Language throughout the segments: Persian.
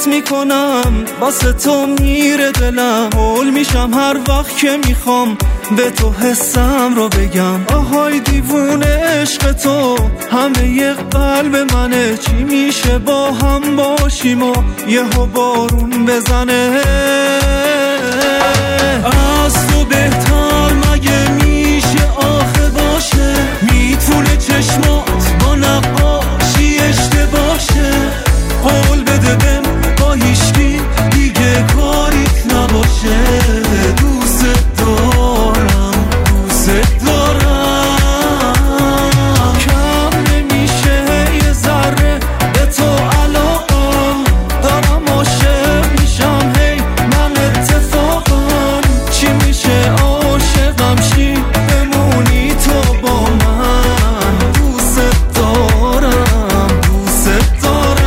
حس میکنم واسه تو میره دلم، هول میشم هر وقت که میخوام به تو حسم رو بگم. آهای دیوونه عشق تو همه یه قلب منه، چی میشه با هم باشیم و یهو بارون بزنه؟ از تو بهتر مگه میشه آخه باشه؟ میتونه چشمات با نقاشی اشتباشه؟ قول بده بهم با هیچکی دیگه کاریت نباشه. دوست دارم دوست دارم، کم نمیشه یه ذره به تو علاقم، دارم عاشق میشم هی من اتفاقا. چی میشه عاشقم شی بمونی تو با من؟ دوست دارم دوست دارم.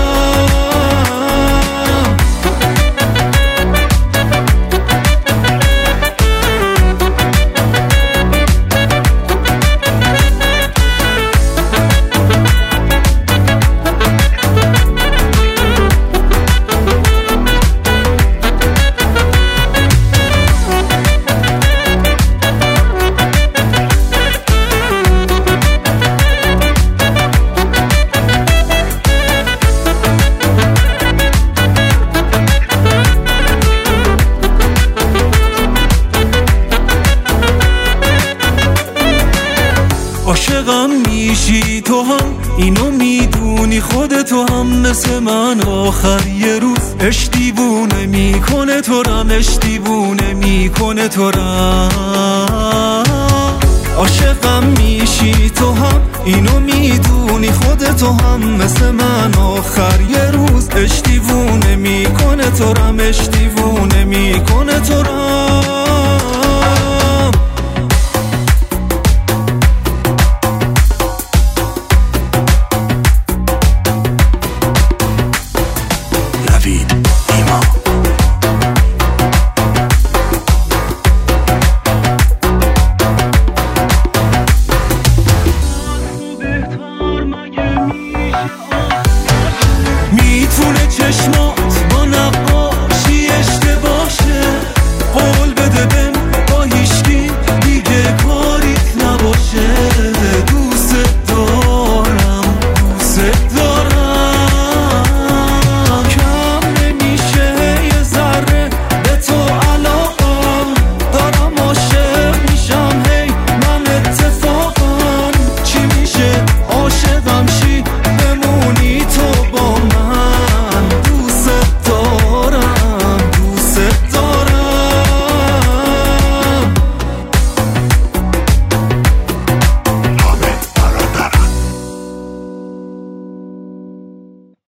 عاشقم میشی تو هم اینو میدونی، خودتو هم مثل من آخر یه روز عشق دیوونه میکنه تو رم، عشق دیوونه میکنه تو رم. عاشقم میشی تو هم اینو میدونی، خودتو هم مثل من آخر یه روز عشق دیوونه میکنه تو رم، عشق دیوونه میکنه تو رم.